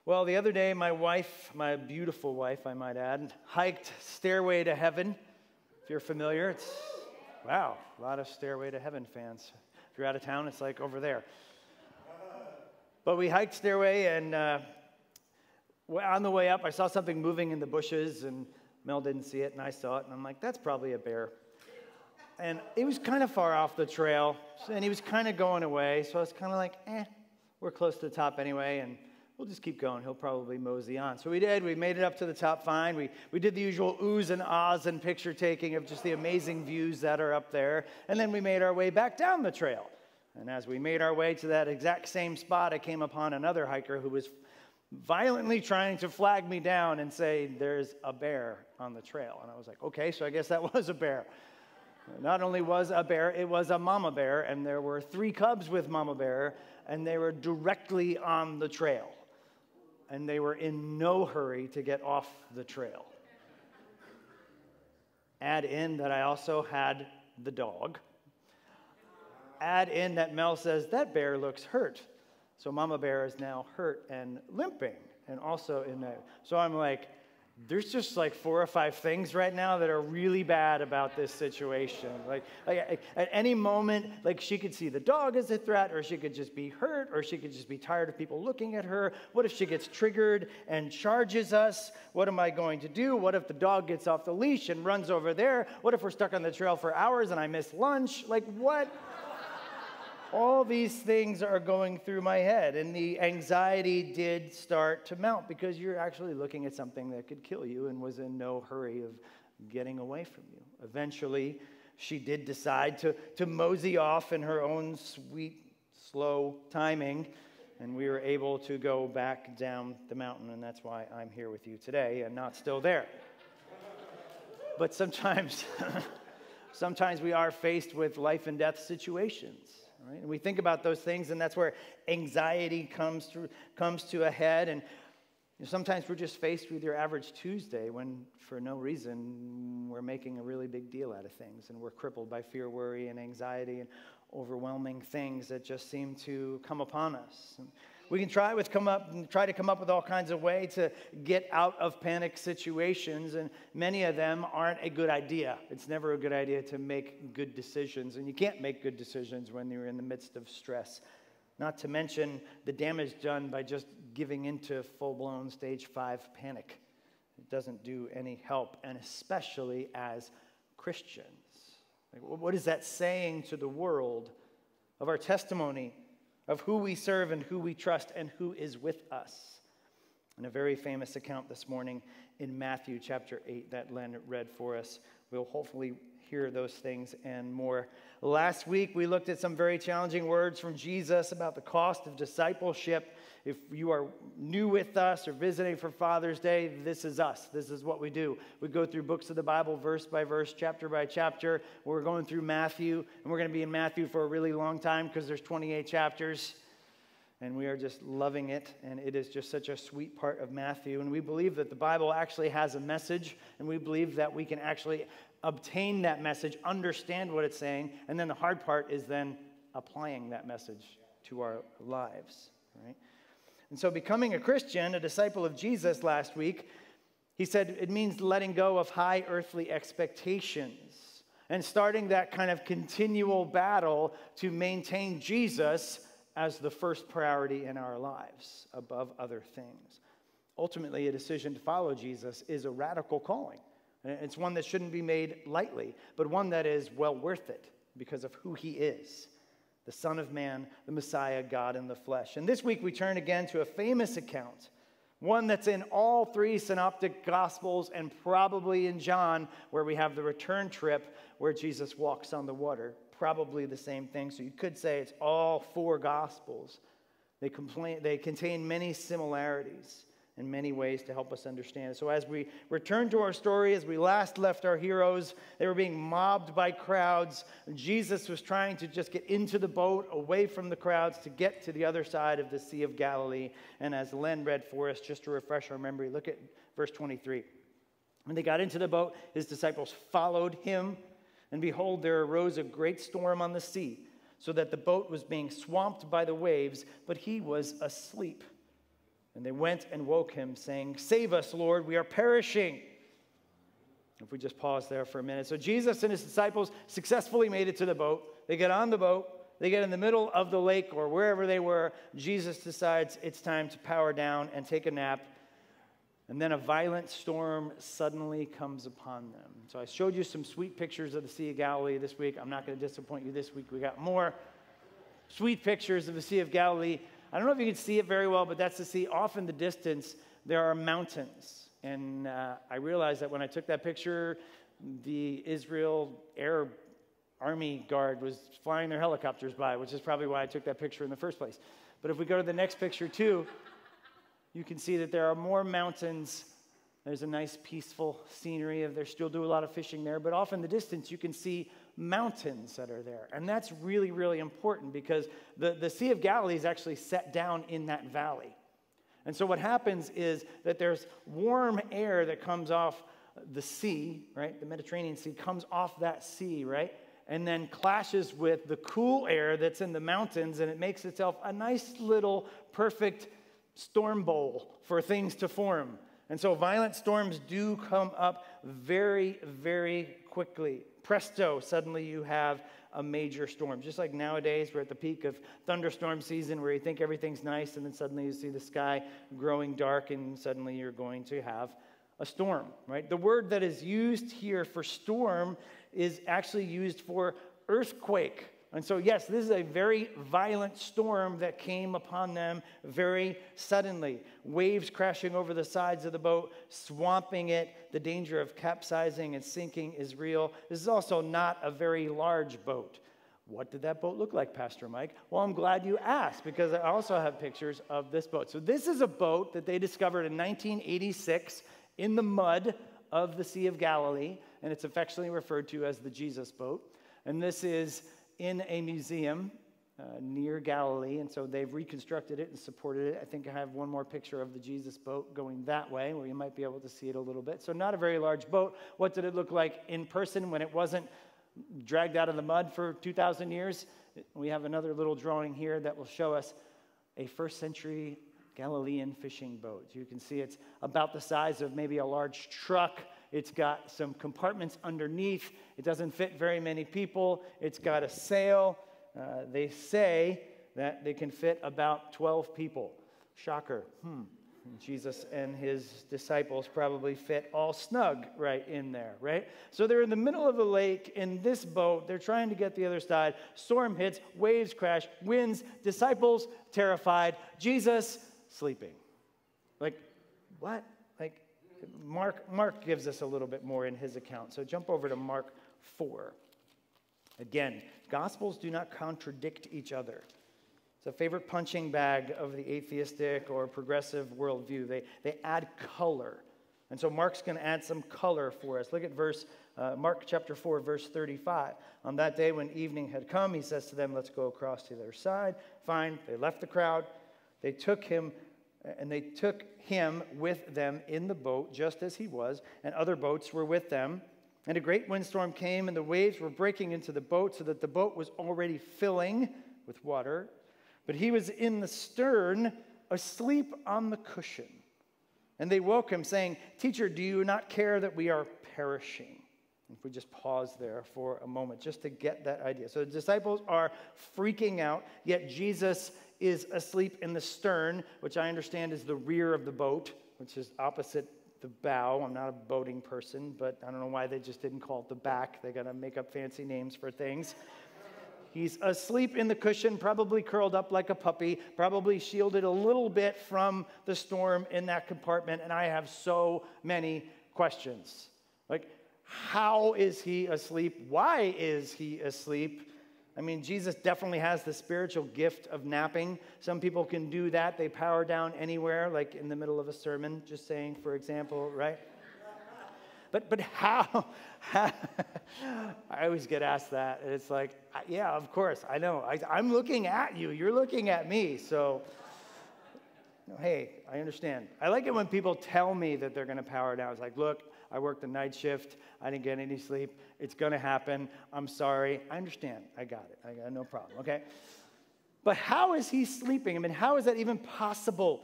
Well, the other day, my wife, my beautiful wife, I might add, hiked Stairway to Heaven. If you're familiar, wow, a lot of Stairway to Heaven fans. If you're out of town, it's like over there. But we hiked Stairway, and on the way up, I saw something moving in the bushes, and Mel didn't see it, and I saw it, and I'm like, that's probably a bear. And it was kind of far off the trail, and he was kind of going away, so I was kind of like, we're close to the top anyway, and we'll just keep going. He'll probably mosey on. So we did. We made it up to the top fine. We did the usual oohs and ahs and picture taking of just the amazing views that are up there. And then we made our way back down the trail. And as we made our way to that exact same spot, I came upon another hiker who was violently trying to flag me down and say, there's a bear on the trail. And I was like, okay, so I guess that was a bear. Not only was a bear, it was a mama bear, and there were 3 cubs with mama bear, and they were directly on the trail. And they were in no hurry to get off the trail. Add in that I also had the dog. Add in that Mel says, that bear looks hurt. So Mama Bear is now hurt and limping. And also in that. So I'm like, there's just like 4 or 5 things right now that are really bad about this situation. Like at any moment, like she could see the dog as a threat, or she could just be hurt, or she could just be tired of people looking at her. What if she gets triggered and charges us? What am I going to do? What if the dog gets off the leash and runs over there? What if we're stuck on the trail for hours and I miss lunch? Like what? All these things are going through my head, and the anxiety did start to mount because you're actually looking at something that could kill you and was in no hurry of getting away from you. Eventually, she did decide to mosey off in her own sweet, slow timing, and we were able to go back down the mountain, and that's why I'm here with you today and not still there. But sometimes we are faced with life and death situations. Right? And we think about those things, and that's where anxiety comes to a head. And sometimes we're just faced with your average Tuesday when, for no reason, we're making a really big deal out of things, and we're crippled by fear, worry, and anxiety, and overwhelming things that just seem to come upon us. And we can try to come up with all kinds of ways to get out of panic situations, and many of them aren't a good idea. It's never a good idea to make good decisions, and you can't make good decisions when you're in the midst of stress. Not to mention the damage done by just giving into full-blown stage 5 panic. It doesn't do any help, and especially as Christians. Like, what is that saying to the world of our testimony, of who we serve and who we trust and who is with us? In a very famous account this morning in Matthew chapter 8 that Len read for us, we'll hopefully hear those things and more. Last week, we looked at some very challenging words from Jesus about the cost of discipleship. If you are new with us or visiting for Father's Day, this is us. This is what we do. We go through books of the Bible, verse by verse, chapter by chapter. We're going through Matthew, and we're going to be in Matthew for a really long time because there's 28 chapters. And we are just loving it, and it is just such a sweet part of Matthew. And we believe that the Bible actually has a message, and we believe that we can actually obtain that message, understand what it's saying, and then the hard part is then applying that message to our lives, right? And so becoming a Christian, a disciple of Jesus last week, he said it means letting go of high earthly expectations and starting that kind of continual battle to maintain Jesus as the first priority in our lives above other things. Ultimately, a decision to follow Jesus is a radical calling. It's one that shouldn't be made lightly, but one that is well worth it because of who he is, the Son of Man, the Messiah, God in the flesh. And this week we turn again to a famous account, one that's in all 3 synoptic gospels and probably in John, where we have the return trip where Jesus walks on the water. Probably the same thing. So you could say it's all 4 gospels. They contain many similarities in many ways to help us understand. So as we return to our story, as we last left our heroes, they were being mobbed by crowds. Jesus was trying to just get into the boat, away from the crowds, to get to the other side of the Sea of Galilee. And as Len read for us, just to refresh our memory, look at verse 23. When they got into the boat, his disciples followed him. And behold, there arose a great storm on the sea, so that the boat was being swamped by the waves, but he was asleep. And they went and woke him, saying, "Save us, Lord, we are perishing." If we just pause there for a minute. So Jesus and his disciples successfully made it to the boat. They get on the boat. They get in the middle of the lake or wherever they were. Jesus decides it's time to power down and take a nap. And then a violent storm suddenly comes upon them. So I showed you some sweet pictures of the Sea of Galilee this week. I'm not going to disappoint you this week. We got more sweet pictures of the Sea of Galilee. I don't know if you can see it very well, but that's the sea. Off in the distance, there are mountains. And I realized that when I took that picture, the Israel Air Army Guard was flying their helicopters by, which is probably why I took that picture in the first place. But if we go to the next picture too, you can see that there are more mountains. There's a nice peaceful scenery. They still do a lot of fishing there, but off in the distance you can see mountains that are there. And that's really, really important because the Sea of Galilee is actually set down in that valley. And so what happens is that there's warm air that comes off the sea, right? The Mediterranean Sea comes off that sea, right? And then clashes with the cool air that's in the mountains, and it makes itself a nice little perfect storm bowl for things to form. And so violent storms do come up very, very quickly. Presto, suddenly you have a major storm. Just like nowadays, we're at the peak of thunderstorm season where you think everything's nice, and then suddenly you see the sky growing dark, and suddenly you're going to have a storm, right? The word that is used here for storm is actually used for earthquake. And so, yes, this is a very violent storm that came upon them very suddenly. Waves crashing over the sides of the boat, swamping it. The danger of capsizing and sinking is real. This is also not a very large boat. What did that boat look like, Pastor Mike? Well, I'm glad you asked because I also have pictures of this boat. So this is a boat that they discovered in 1986 in the mud of the Sea of Galilee, and it's affectionately referred to as the Jesus boat. And this is in a museum near Galilee, and so they've reconstructed it and supported it. I think I have one more picture of the Jesus boat going that way, where you might be able to see it a little bit. So not a very large boat. What did it look like in person when it wasn't dragged out of the mud for 2,000 years? We have another little drawing here that will show us a first century Galilean fishing boat. You can see it's about the size of maybe a large truck. It's got some compartments underneath. It doesn't fit very many people. It's got a sail. They say that they can fit about 12 people. Shocker. Jesus and his disciples probably fit all snug right in there, right? So they're in the middle of the lake in this boat. They're trying to get the other side. Storm hits, waves crash, winds, disciples terrified, Jesus sleeping. Like, what? Like, Mark gives us a little bit more in his account. So jump over to Mark 4. Again, Gospels do not contradict each other. It's a favorite punching bag of the atheistic or progressive worldview. They add color. And so Mark's going to add some color for us. Look at Mark chapter 4, verse 35. On that day when evening had come, he says to them, let's go across to the other side. Fine. They left the crowd. They took him with them in the boat, just as he was, and other boats were with them. And a great windstorm came, and the waves were breaking into the boat, so that the boat was already filling with water. But he was in the stern, asleep on the cushion. And they woke him, saying, Teacher, do you not care that we are perishing? If we just pause there for a moment, just to get that idea. So the disciples are freaking out, yet Jesus is asleep in the stern, which I understand is the rear of the boat, which is opposite the bow. I'm not a boating person, but I don't know why they just didn't call it the back. They got to make up fancy names for things. He's asleep in the cushion, probably curled up like a puppy, probably shielded a little bit from the storm in that compartment, and I have so many questions. Like, how is he asleep? Why is he asleep? I mean, Jesus definitely has the spiritual gift of napping. Some people can do that. They power down anywhere, like in the middle of a sermon, just saying, for example, right? But how? I always get asked that. And it's like, yeah, of course, I know. I'm looking at you. You're looking at me. So, hey, I understand. I like it when people tell me that they're going to power down. It's like, look, I worked the night shift. I didn't get any sleep. It's going to happen. I'm sorry. I understand. I got it. I got no problem, okay? But how is he sleeping? I mean, how is that even possible?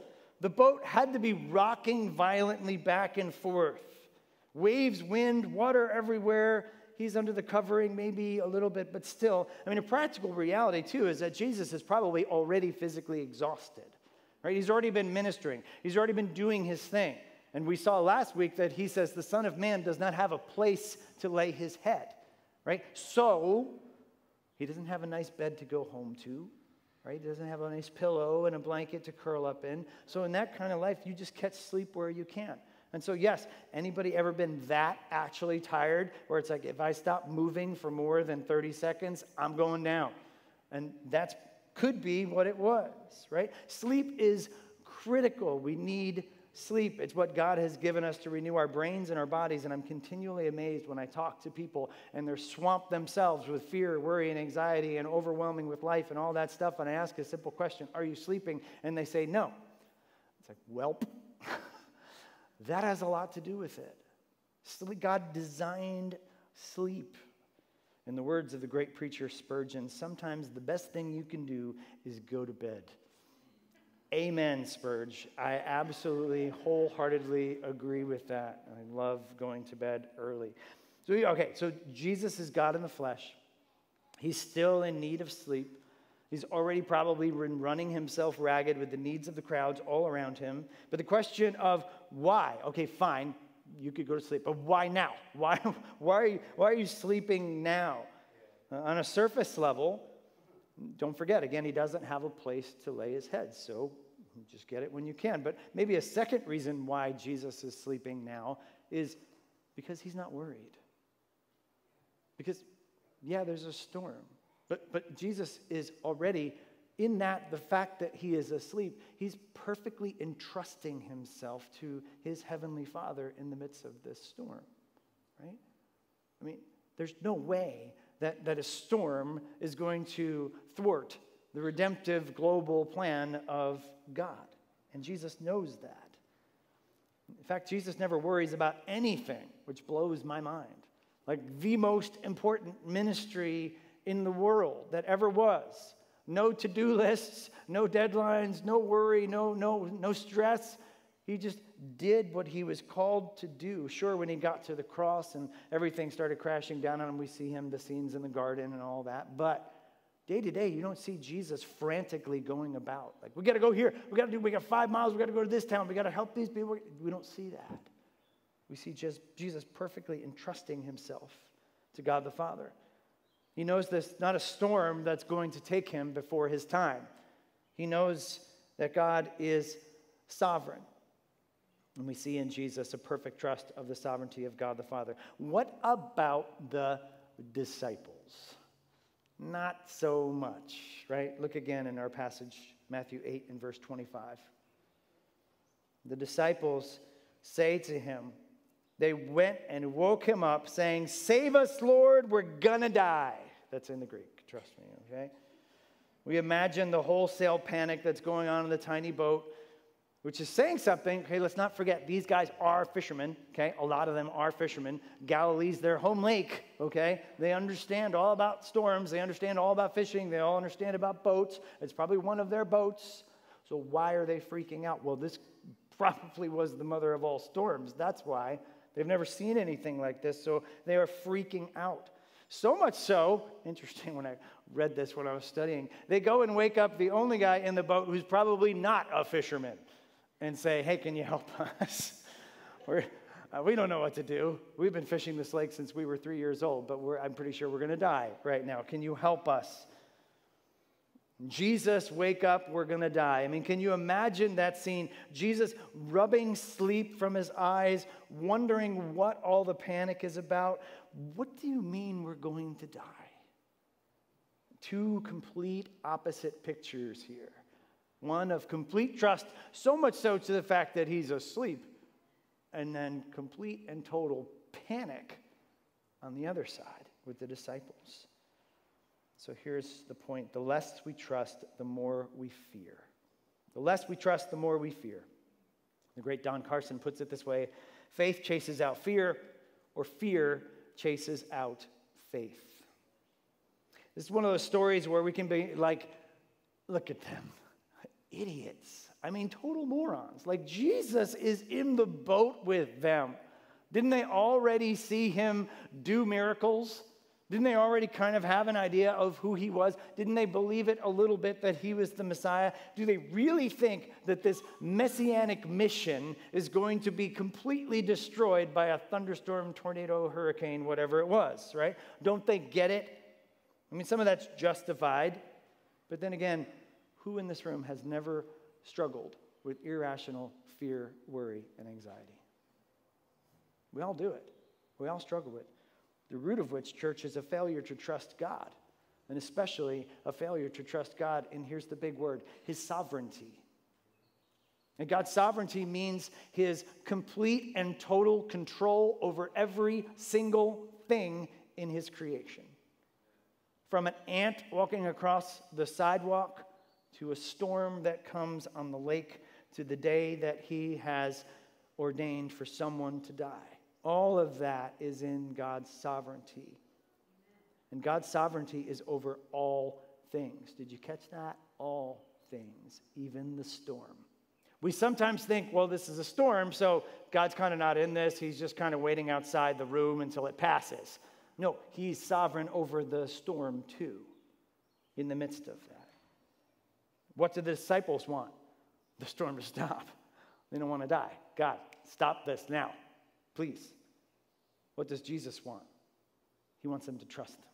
The boat had to be rocking violently back and forth. Waves, wind, water everywhere. He's under the covering maybe a little bit, but still. I mean, a practical reality, too, is that Jesus is probably already physically exhausted. Right? He's already been ministering. He's already been doing his thing. And we saw last week that he says the Son of Man does not have a place to lay his head. Right? So, he doesn't have a nice bed to go home to. Right? He doesn't have a nice pillow and a blanket to curl up in. So in that kind of life, you just catch sleep where you can. And so, yes, anybody ever been that actually tired where it's like, if I stop moving for more than 30 seconds, I'm going down. And that could be what it was, right? Sleep is critical. We need sleep. It's what God has given us to renew our brains and our bodies. And I'm continually amazed when I talk to people and they're swamped themselves with fear, worry, and anxiety and overwhelming with life and all that stuff. And I ask a simple question, are you sleeping? And they say, no. It's like, welp. That has a lot to do with it. God designed sleep. In the words of the great preacher Spurgeon, sometimes the best thing you can do is go to bed. Amen, Spurge. I absolutely, wholeheartedly agree with that. I love going to bed early. So Jesus is God in the flesh. He's still in need of sleep. He's already probably been running himself ragged with the needs of the crowds all around him. But the question of why? Okay, fine, you could go to sleep, but why now? Why are you sleeping now? On a surface level, don't forget, again, he doesn't have a place to lay his head, so just get it when you can. But maybe a second reason why Jesus is sleeping now is because he's not worried. Because, yeah, there's a storm. But Jesus is already, in that, the fact that he is asleep, he's perfectly entrusting himself to his heavenly Father in the midst of this storm, right? I mean, there's no way that a storm is going to thwart the redemptive global plan of God. And Jesus knows that. In fact, Jesus never worries about anything, which blows my mind. Like the most important ministry in the world that ever was. No to-do lists, no deadlines, no worry, no stress. He just did what he was called to do. Sure, when he got to the cross and everything started crashing down on him, we see the scenes in the garden and all that. But day to day, you don't see Jesus frantically going about. Like, we got to go here. We got 5 miles. We got to go to this town. We got to help these people. We don't see that. We see just Jesus perfectly entrusting himself to God the Father. He knows there's not a storm that's going to take him before his time. He knows that God is sovereign. And we see in Jesus a perfect trust of the sovereignty of God the Father. What about the disciples? Not so much, right? Look again in our passage, Matthew 8 and verse 25. The disciples say to him, they went and woke him up saying, "Save us, Lord, we're gonna die." That's in the Greek, trust me, okay? We imagine the wholesale panic that's going on in the tiny boat, which is saying something. Okay, let's not forget, these guys are fishermen, okay? A lot of them are fishermen. Galilee's their home lake, okay? They understand all about storms. They understand all about fishing. They all understand about boats. It's probably one of their boats. So why are they freaking out? Well, this probably was the mother of all storms. That's why. They've never seen anything like this, so they are freaking out. So much so, interesting when I read this when I was studying, they go and wake up the only guy in the boat who's probably not a fisherman and say, "Hey, can you help us? We don't know what to do. We've been fishing this lake since we were 3 years old, but I'm pretty sure we're going to die right now. Can you help us?" Jesus, wake up, we're going to die. I mean, can you imagine that scene? Jesus rubbing sleep from his eyes, wondering what all the panic is about. What do you mean we're going to die? Two complete opposite pictures here. One of complete trust, so much so to the fact that he's asleep, and then complete and total panic on the other side with the disciples. So here's the point. The less we trust, the more we fear. The less we trust, the more we fear. The great Don Carson puts it this way: faith chases out fear, or fear chases out faith. This is one of those stories where we can be like, look at them, idiots. I mean, total morons. Like, Jesus is in the boat with them. Didn't they already see him do miracles? Didn't they already kind of have an idea of who he was? Didn't they believe it a little bit that he was the Messiah? Do they really think that this messianic mission is going to be completely destroyed by a thunderstorm, tornado, hurricane, whatever it was, right? Don't they get it? I mean, some of that's justified. But then again, who in this room has never struggled with irrational fear, worry, and anxiety? We all do it. We all struggle with it. The root of which, church, is a failure to trust God, and especially a failure to trust God, and here's the big word, his sovereignty. And God's sovereignty means his complete and total control over every single thing in his creation. From an ant walking across the sidewalk, to a storm that comes on the lake, to the day that he has ordained for someone to die. All of that is in God's sovereignty. And God's sovereignty is over all things. Did you catch that? All things, even the storm. We sometimes think, well, this is a storm, so God's kind of not in this. He's just kind of waiting outside the room until it passes. No, he's sovereign over the storm too, in the midst of that. What do the disciples want? The storm to stop. They don't want to die. God, stop this now. Please. What does Jesus want? He wants them to trust him.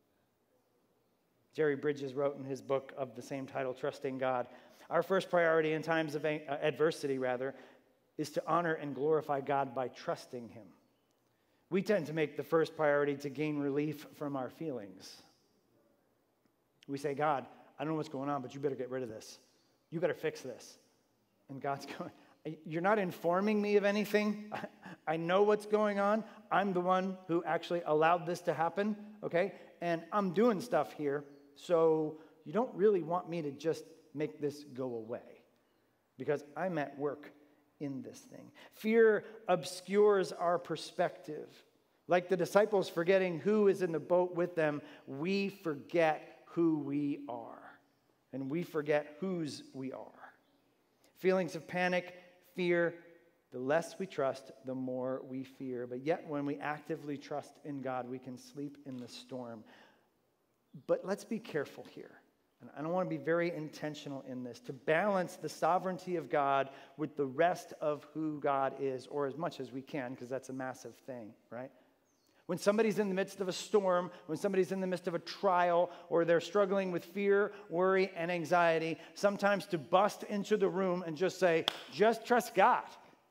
Jerry Bridges wrote in his book of the same title, Trusting God, our first priority in times of adversity, is to honor and glorify God by trusting him. We tend to make the first priority to gain relief from our feelings. We say, God, I don't know what's going on, but you better get rid of this. You better fix this. And God's going, you're not informing me of anything. I know what's going on. I'm the one who actually allowed this to happen, okay? And I'm doing stuff here, so you don't really want me to just make this go away because I'm at work in this thing. Fear obscures our perspective. Like the disciples forgetting who is in the boat with them, we forget who we are, and we forget whose we are. Feelings of panic, fear, the less we trust, the more we fear. But yet when we actively trust in God, we can sleep in the storm. But let's be careful here. And I want to be very intentional in this, to balance the sovereignty of God with the rest of who God is, or as much as we can, because that's a massive thing, right? When somebody's in the midst of a storm, when somebody's in the midst of a trial, or they're struggling with fear, worry, and anxiety, sometimes to bust into the room and just say, just trust God.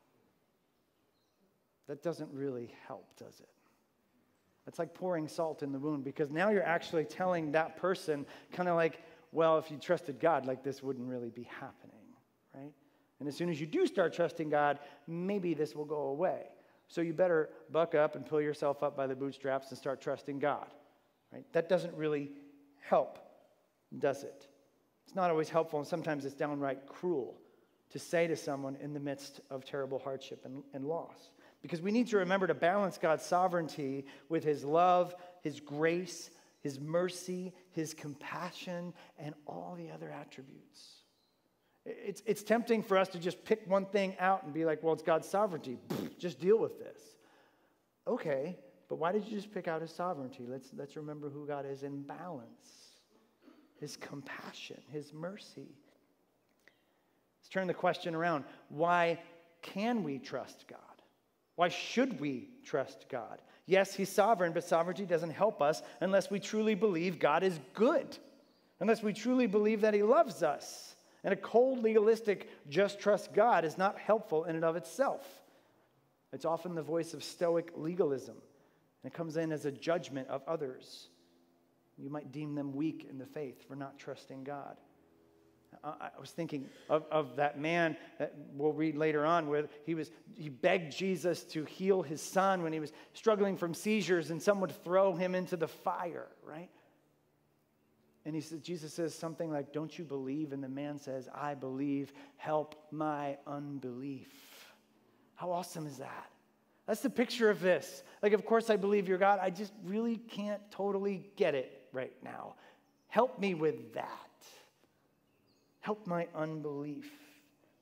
That doesn't really help, does it? It's like pouring salt in the wound, because now you're actually telling that person kind of like, well, if you trusted God, like this wouldn't really be happening, right? And as soon as you do start trusting God, maybe this will go away. So you better buck up and pull yourself up by the bootstraps and start trusting God, right? That doesn't really help, does it? It's not always helpful, and sometimes it's downright cruel to say to someone in the midst of terrible hardship and loss. Because we need to remember to balance God's sovereignty with his love, his grace, his mercy, his compassion, and all the other attributes. It's tempting for us to just pick one thing out and be like, well, it's God's sovereignty. Just deal with this. Okay, but why did you just pick out his sovereignty? Let's remember who God is in balance. His compassion, his mercy. Let's turn the question around. Why can we trust God? Why should we trust God? Yes, he's sovereign, but sovereignty doesn't help us unless we truly believe God is good, unless we truly believe that he loves us. And a cold, legalistic, just trust God is not helpful in and of itself. It's often the voice of stoic legalism, and it comes in as a judgment of others. You might deem them weak in the faith for not trusting God. I was thinking of that man that we'll read later on, where he begged Jesus to heal his son when he was struggling from seizures, and some would throw him into the fire, right? And Jesus says something like, don't you believe? And the man says, I believe, help my unbelief. How awesome is that? That's the picture of this. Like, of course I believe you're God. I just really can't totally get it right now. Help me with that. Help my unbelief.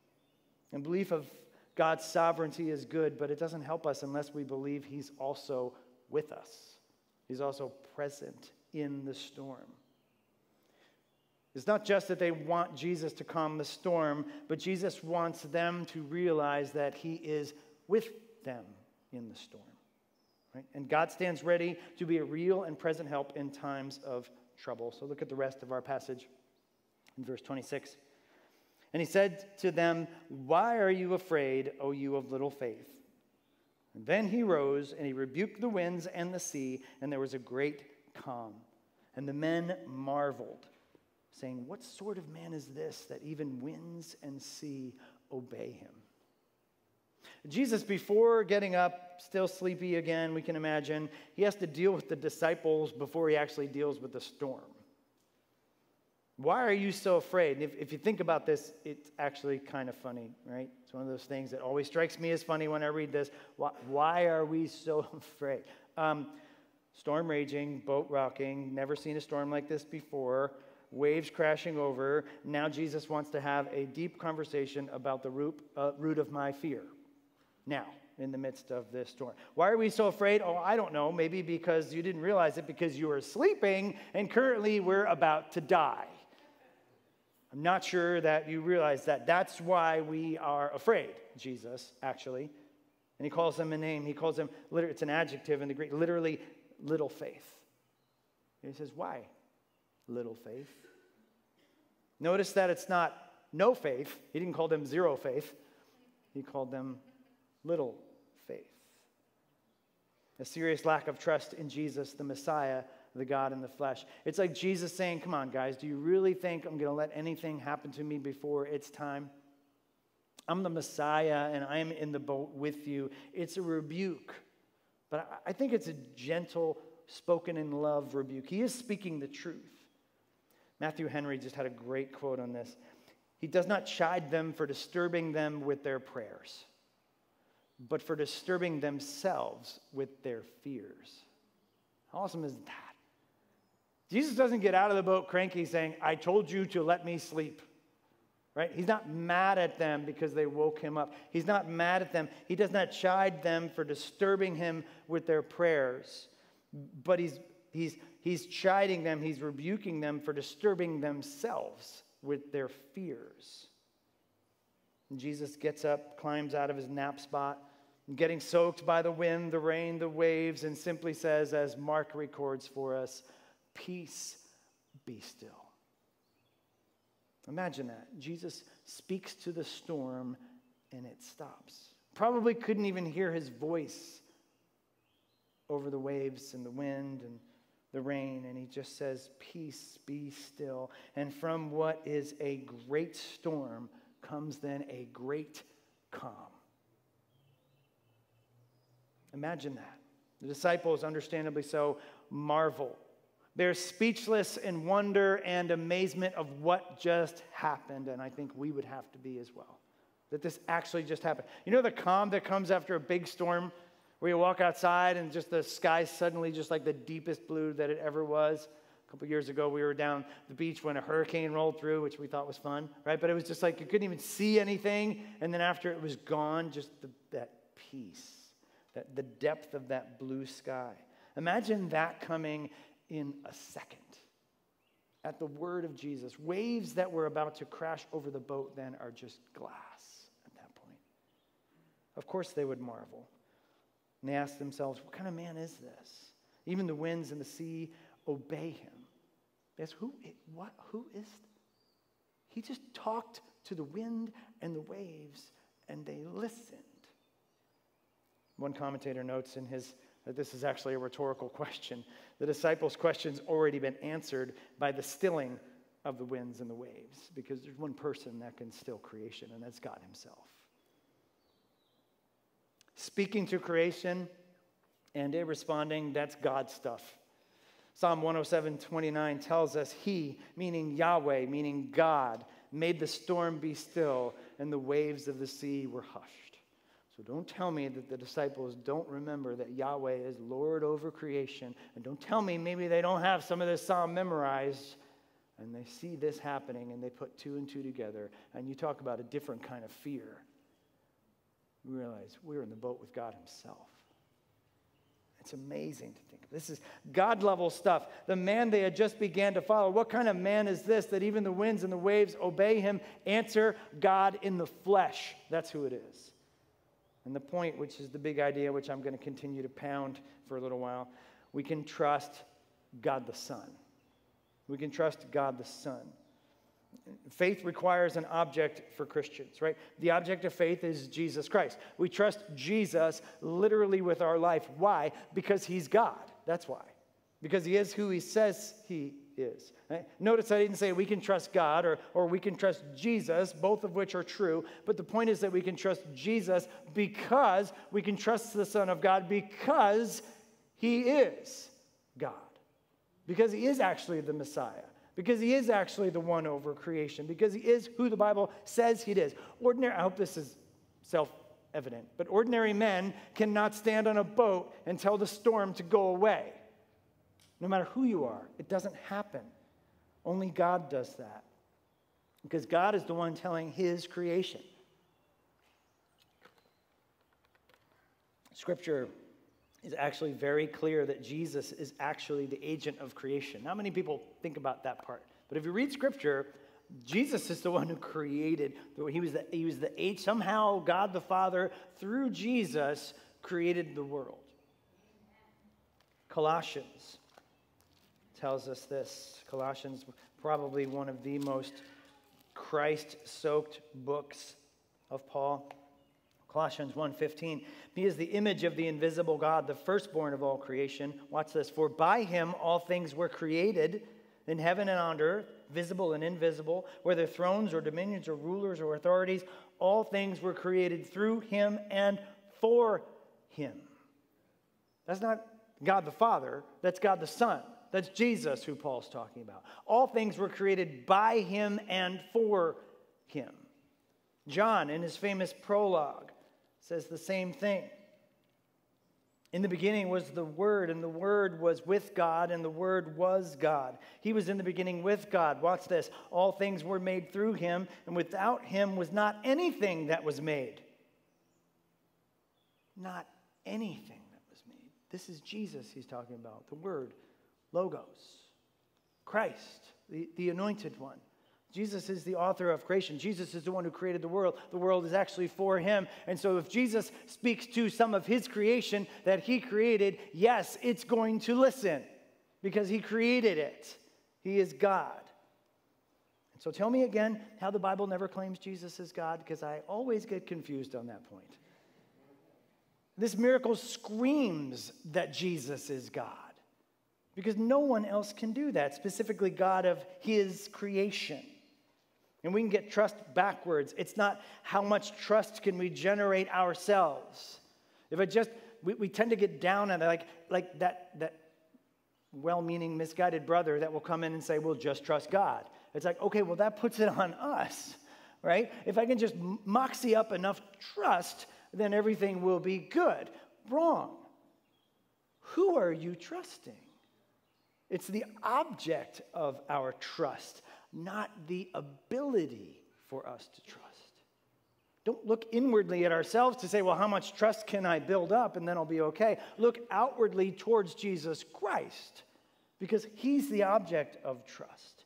And belief of God's sovereignty is good, but it doesn't help us unless we believe he's also with us. He's also present in the storm. It's not just that they want Jesus to calm the storm, but Jesus wants them to realize that he is with them in the storm. Right? And God stands ready to be a real and present help in times of trouble. So look at the rest of our passage in verse 26. And he said to them, "Why are you afraid, O you of little faith?" And then he rose and he rebuked the winds and the sea, and there was a great calm. And the men marveled, saying, "What sort of man is this that even winds and sea obey him?" Jesus, before getting up, still sleepy again, we can imagine, he has to deal with the disciples before he actually deals with the storm. Why are you so afraid? And if you think about this, it's actually kind of funny, right? It's one of those things that always strikes me as funny when I read this. Why are we so afraid? Storm raging, boat rocking, never seen a storm like this before, waves crashing over. Now Jesus wants to have a deep conversation about the root of my fear. Now, in the midst of this storm. Why are we so afraid? Oh, I don't know. Maybe because you didn't realize it because you were sleeping, and currently we're about to die. I'm not sure that you realize that. That's why we are afraid, Jesus, actually. And he calls them a name. He calls them, it's an adjective in the Greek, literally, little faith. And he says, why little faith? Notice that it's not no faith. He didn't call them zero faith. He called them little faith. A serious lack of trust in Jesus, the Messiah, the God in the flesh. It's like Jesus saying, come on, guys, do you really think I'm going to let anything happen to me before it's time? I'm the Messiah, and I am in the boat with you. It's a rebuke, but I think it's a gentle, spoken in love rebuke. He is speaking the truth. Matthew Henry just had a great quote on this. He does not chide them for disturbing them with their prayers, but for disturbing themselves with their fears. How awesome is that? Jesus doesn't get out of the boat cranky saying, I told you to let me sleep. Right? He's not mad at them because they woke him up. He's not mad at them. He does not chide them for disturbing him with their prayers. But he's chiding them, he's rebuking them for disturbing themselves with their fears. And Jesus gets up, climbs out of his nap spot, getting soaked by the wind, the rain, the waves, and simply says, as Mark records for us, peace, be still. Imagine that. Jesus speaks to the storm and it stops. Probably couldn't even hear his voice over the waves and the wind and the rain, and he just says, peace, be still. And from what is a great storm comes then a great calm. Imagine that. The disciples, understandably so, marvel. They're speechless in wonder and amazement of what just happened, and I think we would have to be as well. That this actually just happened. You know the calm that comes after a big storm, where you walk outside and just the sky suddenly just like the deepest blue that it ever was? A couple years ago, we were down the beach when a hurricane rolled through, which we thought was fun, right? But it was just like you couldn't even see anything, and then after it was gone, just that peace, the depth of that blue sky. Imagine that coming in a second. At the word of Jesus, waves that were about to crash over the boat then are just glass at that point. Of course they would marvel. And they ask themselves, what kind of man is this? Even the winds and the sea obey him. They ask, who is? He just talked to the wind and the waves, and they listened. One commentator notes in his that this is actually a rhetorical question. The disciples' question's already been answered by the stilling of the winds and the waves, because there's one person that can still creation, and that's God himself. Speaking to creation and it responding, that's God's stuff. Psalm 107:29 tells us he, meaning Yahweh, meaning God, made the storm be still, and the waves of the sea were hushed. So don't tell me that the disciples don't remember that Yahweh is Lord over creation. And don't tell me maybe they don't have some of this psalm memorized and they see this happening and they put two and two together. And you talk about a different kind of fear. we realize we're in the boat with God himself. It's amazing to think. This is God-level stuff. The man they had just began to follow. What kind of man is this that even the winds and the waves obey him? Answer, God in the flesh. That's who it is. And the point, which is the big idea, which I'm going to continue to pound for a little while, we can trust God the Son. We can trust God the Son. Faith requires an object for Christians, right? The object of faith is Jesus Christ. We trust Jesus literally with our life. Why? Because he's God. That's why. Because he is who he says he is. Right? Notice I didn't say we can trust God or we can trust Jesus, both of which are true. But the point is that we can trust Jesus because we can trust the Son of God because he is God. Because he is actually the Messiah. Because he is actually the one over creation. Because he is who the Bible says he is. I hope this is self-evident, but ordinary men cannot stand on a boat and tell the storm to go away. No matter who you are, it doesn't happen. Only God does that. Because God is the one telling his creation. Scripture is actually very clear that Jesus is actually the agent of creation. Not many people think about that part. But if you read Scripture, Jesus is the one who created. He was the agent. Somehow God the Father, through Jesus, created the world. Colossians tells us this. Colossians, probably one of the most Christ-soaked books of Paul. Colossians 1:15, he is the image of the invisible God, the firstborn of all creation. Watch this. For by him all things were created in heaven and on earth, visible and invisible, whether thrones or dominions or rulers or authorities, all things were created through him and for him. That's not God the Father, that's God the Son. That's Jesus who Paul's talking about. All things were created by him and for him. John, in his famous prologue, says the same thing. In the beginning was the Word, and the Word was with God, and the Word was God. He was in the beginning with God. Watch this. All things were made through him, and without him was not anything that was made. Not anything that was made. This is Jesus he's talking about. The Word, Logos, Christ, the Anointed One. Jesus is the author of creation. Jesus is the one who created the world. The world is actually for him. And so if Jesus speaks to some of his creation that he created, yes, it's going to listen because he created it. He is God. And so tell me again how the Bible never claims Jesus is God, because I always get confused on that point. This miracle screams that Jesus is God because no one else can do that, specifically God of his creation. And we can get trust backwards. It's not how much trust can we generate ourselves. If we tend to get down on it like that well-meaning, misguided brother that will come in and say, we'll just trust God. It's like, okay, well, that puts it on us, right? If I can just moxie up enough trust, then everything will be good. Wrong. Who are you trusting? It's the object of our trust, not the ability for us to trust. Don't look inwardly at ourselves to say, well, how much trust can I build up and then I'll be okay. Look outwardly towards Jesus Christ because he's the object of trust.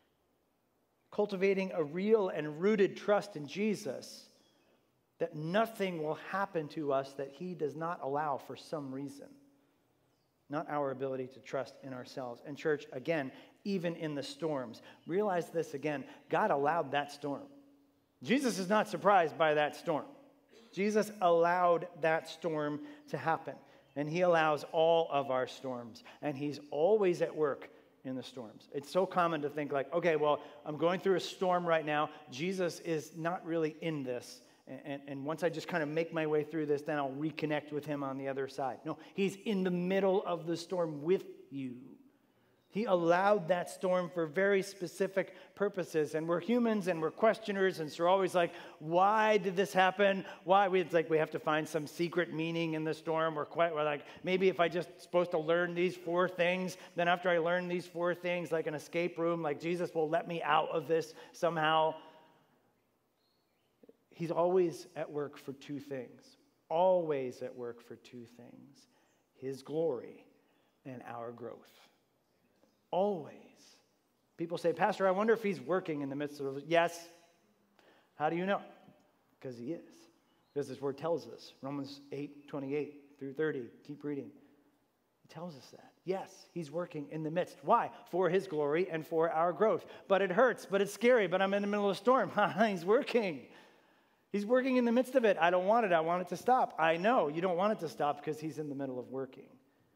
Cultivating a real and rooted trust in Jesus, that nothing will happen to us that he does not allow for some reason. Not our ability to trust in ourselves. And church, again, even in the storms, realize this again, God allowed that storm. Jesus is not surprised by that storm. Jesus allowed that storm to happen. And he allows all of our storms. And he's always at work in the storms. It's so common to think like, okay, well, I'm going through a storm right now. Jesus is not really in this. And once I just kind of make my way through this, then I'll reconnect with him on the other side. No, he's in the middle of the storm with you. He allowed that storm for very specific purposes. And we're humans and we're questioners. And so we're always like, why did this happen? Why? It's like we have to find some secret meaning in the storm. We're like, maybe if I just supposed to learn these 4 things, then after I learn these 4 things, like an escape room, like Jesus will let me out of this somehow. He's always at work for two things. Always at work for two things. His glory and our growth. Always. People say, Pastor, I wonder if he's working in the midst of it. Yes. How do you know? Because he is. Because his word tells us. Romans 8:28 through 30. Keep reading. It tells us that. Yes, he's working in the midst. Why? For his glory and for our growth. But it hurts, but it's scary, but I'm in the middle of a storm. He's working. He's working in the midst of it. I don't want it. I want it to stop. I know you don't want it to stop because he's in the middle of working.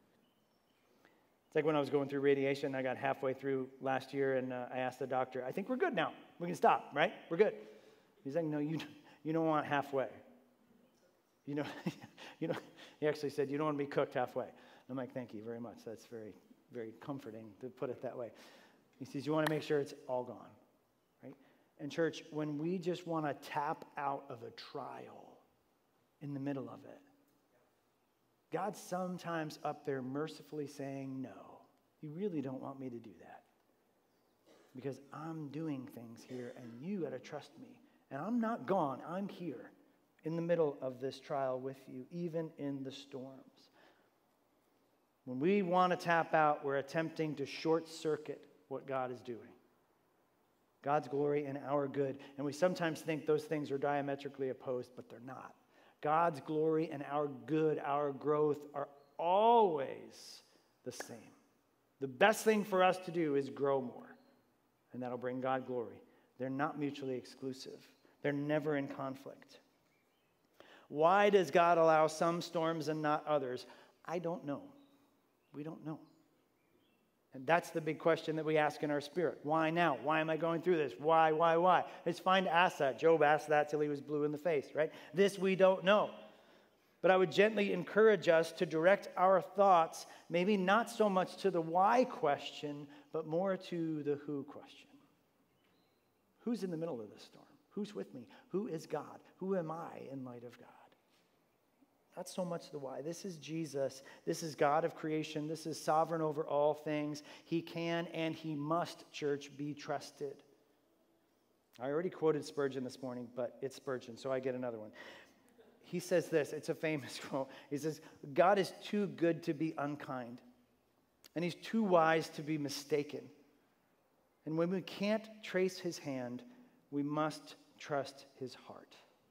It's like when I was going through radiation, I got halfway through last year, and I asked the doctor, I think we're good now. We can stop, right? We're good. He's like, no, you don't want halfway. He actually said, you don't want to be cooked halfway. I'm like, thank you very much. That's very, very comforting to put it that way. He says, you want to make sure it's all gone, right? And church, when we just want to tap out of a trial in the middle of it, God's sometimes up there mercifully saying, no, you really don't want me to do that. Because I'm doing things here, and you got to trust me. And I'm not gone. I'm here in the middle of this trial with you, even in the storms. When we want to tap out, we're attempting to short circuit what God is doing. God's glory and our good. And we sometimes think those things are diametrically opposed, but they're not. God's glory and our good, our growth are always the same. The best thing for us to do is grow more, and that'll bring God glory. They're not mutually exclusive. They're never in conflict. Why does God allow some storms and not others? I don't know. We don't know. And that's the big question that we ask in our spirit. Why now? Why am I going through this? Why? It's fine to ask that. Job asked that till he was blue in the face, right? This we don't know. But I would gently encourage us to direct our thoughts, maybe not so much to the why question, but more to the who question. Who's in the middle of this storm? Who's with me? Who is God? Who am I in light of God? Not so much the why. This is Jesus. This is God of creation. This is sovereign over all things. He can and he must, church, be trusted. I already quoted Spurgeon this morning, but it's Spurgeon, so I get another one. He says this. It's a famous quote. He says, God is too good to be unkind, and he's too wise to be mistaken. And when we can't trace his hand, we must trust his heart.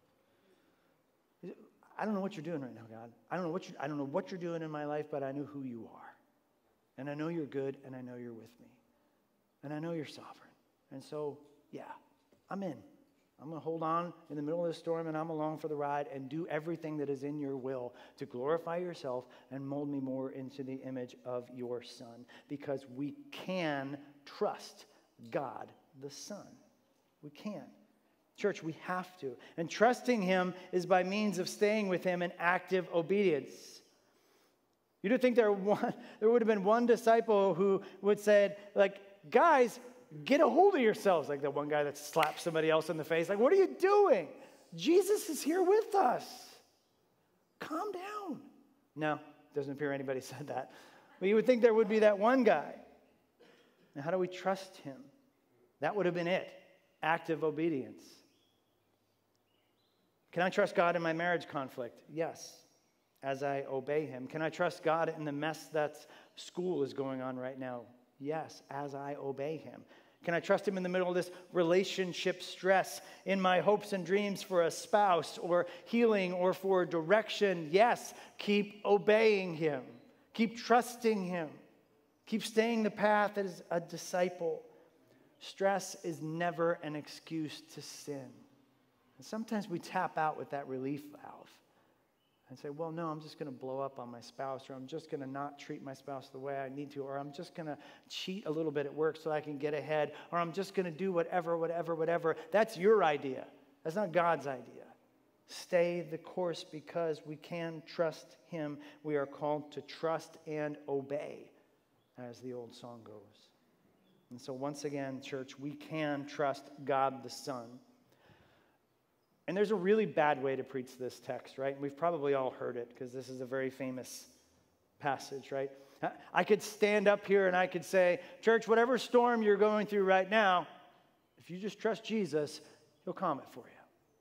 I don't know what you're doing right now, God. I don't know what you're doing in my life, but I know who you are. And I know you're good, and I know you're with me. And I know you're sovereign. And so, yeah, I'm in. I'm going to hold on in the middle of the storm, and I'm along for the ride, and do everything that is in your will to glorify yourself and mold me more into the image of your Son. Because we can trust God the Son. We can. Church, we have to. And trusting him is by means of staying with him in active obedience. You don't think there would have been one disciple who would say, like, guys, get a hold of yourselves. Like the one guy that slapped somebody else in the face. Like, what are you doing? Jesus is here with us. Calm down. No, doesn't appear anybody said that. But you would think there would be that one guy. Now, how do we trust him? That would have been it. Active obedience. Can I trust God in my marriage conflict? Yes, as I obey him. Can I trust God in the mess that school is going on right now? Yes, as I obey him. Can I trust him in the middle of this relationship stress, in my hopes and dreams for a spouse or healing or for direction? Yes, keep obeying him. Keep trusting him. Keep staying the path as a disciple. Stress is never an excuse to sin. And sometimes we tap out with that relief valve and say, well, no, I'm just going to blow up on my spouse, or I'm just going to not treat my spouse the way I need to, or I'm just going to cheat a little bit at work so I can get ahead, or I'm just going to do whatever. That's your idea. That's not God's idea. Stay the course because we can trust him. We are called to trust and obey, as the old song goes. And so once again, church, we can trust God the Son. And there's a really bad way to preach this text, right? We've probably all heard it because this is a very famous passage, right? I could stand up here and I could say, church, whatever storm you're going through right now, if you just trust Jesus, he'll calm it for you.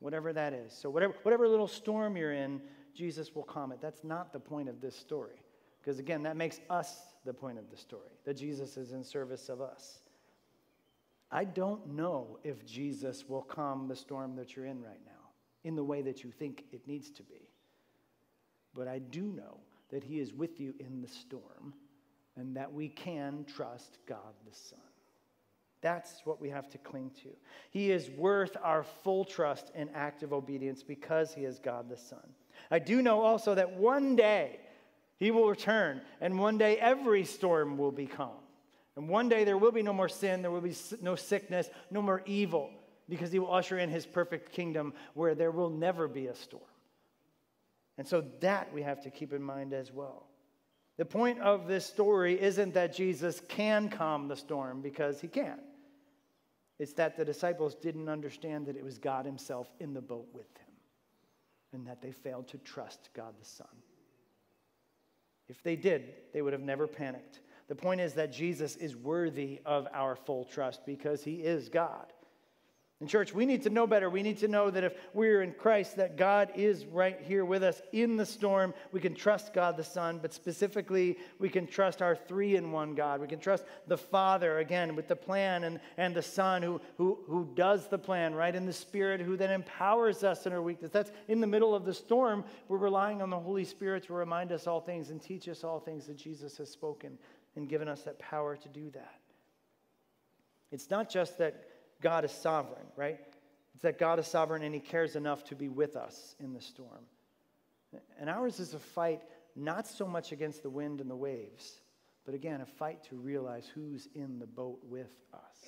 whatever that is. So whatever little storm you're in, Jesus will calm it. That's not the point of this story. Because again, that makes us the point of the story, that Jesus is in service of us. I don't know if Jesus will calm the storm that you're in right now in the way that you think it needs to be. But I do know that he is with you in the storm and that we can trust God the Son. That's what we have to cling to. He is worth our full trust and active obedience because he is God the Son. I do know also that one day he will return, and one day every storm will be calm. And one day there will be no more sin, there will be no sickness, no more evil, because he will usher in his perfect kingdom where there will never be a storm. And so that we have to keep in mind as well. The point of this story isn't that Jesus can calm the storm, because he can. It's that the disciples didn't understand that it was God himself in the boat with him, and that they failed to trust God the Son. If they did, they would have never panicked. The point is that Jesus is worthy of our full trust because he is God. In church, we need to know better. We need to know that if we're in Christ, that God is right here with us in the storm. We can trust God the Son, but specifically, we can trust our three-in-one God. We can trust the Father, again, with the plan, and the Son who does the plan, right? And the Spirit who then empowers us in our weakness. That's in the middle of the storm. We're relying on the Holy Spirit to remind us all things and teach us all things that Jesus has spoken and given us that power to do that. It's not just that God is sovereign, right? It's that God is sovereign and he cares enough to be with us in the storm. And ours is a fight not so much against the wind and the waves, but again, a fight to realize who's in the boat with us.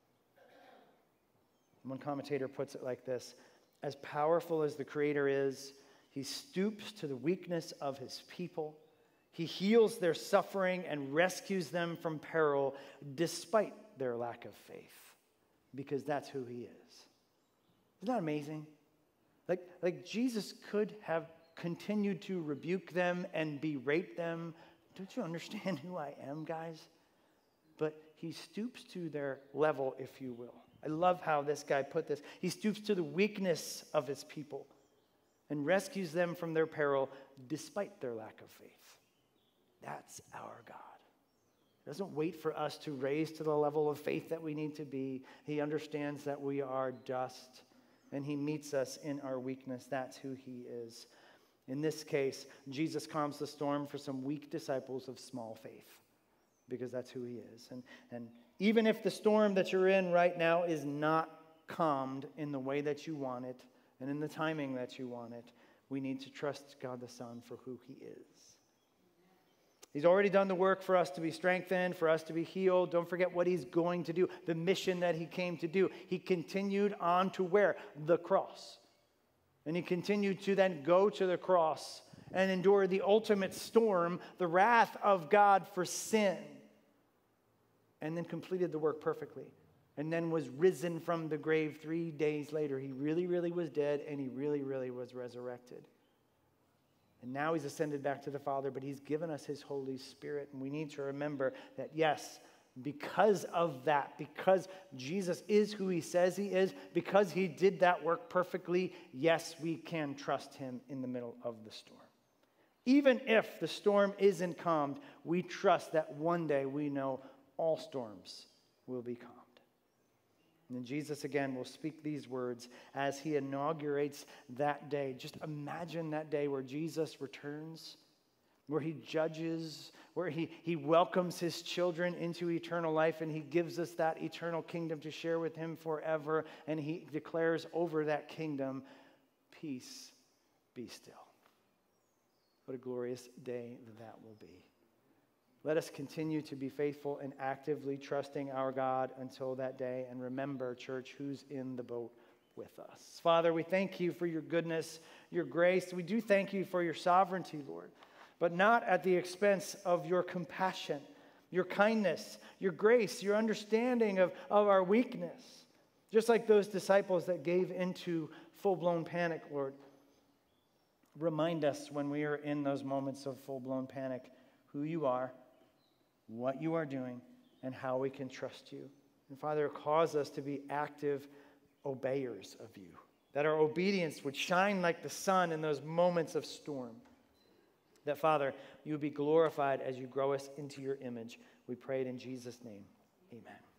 One commentator puts it like this: as powerful as the Creator is, he stoops to the weakness of his people. He heals their suffering and rescues them from peril despite their lack of faith. Because that's who he is. Isn't that amazing? Like Jesus could have continued to rebuke them and berate them. Don't you understand who I am, guys? But he stoops to their level, if you will. I love how this guy put this. He stoops to the weakness of his people and rescues them from their peril despite their lack of faith. That's our God. He doesn't wait for us to raise to the level of faith that we need to be. He understands that we are dust, and he meets us in our weakness. That's who he is. In this case, Jesus calms the storm for some weak disciples of small faith, because that's who he is. And even if the storm that you're in right now is not calmed in the way that you want it and in the timing that you want it, we need to trust God the Son for who he is. He's already done the work for us to be strengthened, for us to be healed. Don't forget what he's going to do, the mission that he came to do. He continued on to where? The cross. And he continued to then go to the cross and endure the ultimate storm, the wrath of God for sin. And then completed the work perfectly. And then was risen from the grave 3 days later. He really, really was dead, and he really, really was resurrected. And now he's ascended back to the Father, but he's given us his Holy Spirit. And we need to remember that, yes, because of that, because Jesus is who he says he is, because he did that work perfectly, yes, we can trust him in the middle of the storm. Even if the storm isn't calmed, we trust that one day we know all storms will be calmed. And then Jesus again will speak these words as he inaugurates that day. Just imagine that day where Jesus returns, where he judges, where he welcomes his children into eternal life, and he gives us that eternal kingdom to share with him forever, and he declares over that kingdom, peace, be still. What a glorious day that will be. Let us continue to be faithful and actively trusting our God until that day. And remember, church, who's in the boat with us. Father, we thank you for your goodness, your grace. We do thank you for your sovereignty, Lord, but not at the expense of your compassion, your kindness, your grace, your understanding of our weakness. Just like those disciples that gave into full-blown panic, Lord. Remind us when we are in those moments of full-blown panic who you are, what you are doing, and how we can trust you. And Father, cause us to be active obeyers of you that our obedience would shine like the sun in those moments of storm. That, Father, you would be glorified as you grow us into your image. We pray it in Jesus' name. Amen.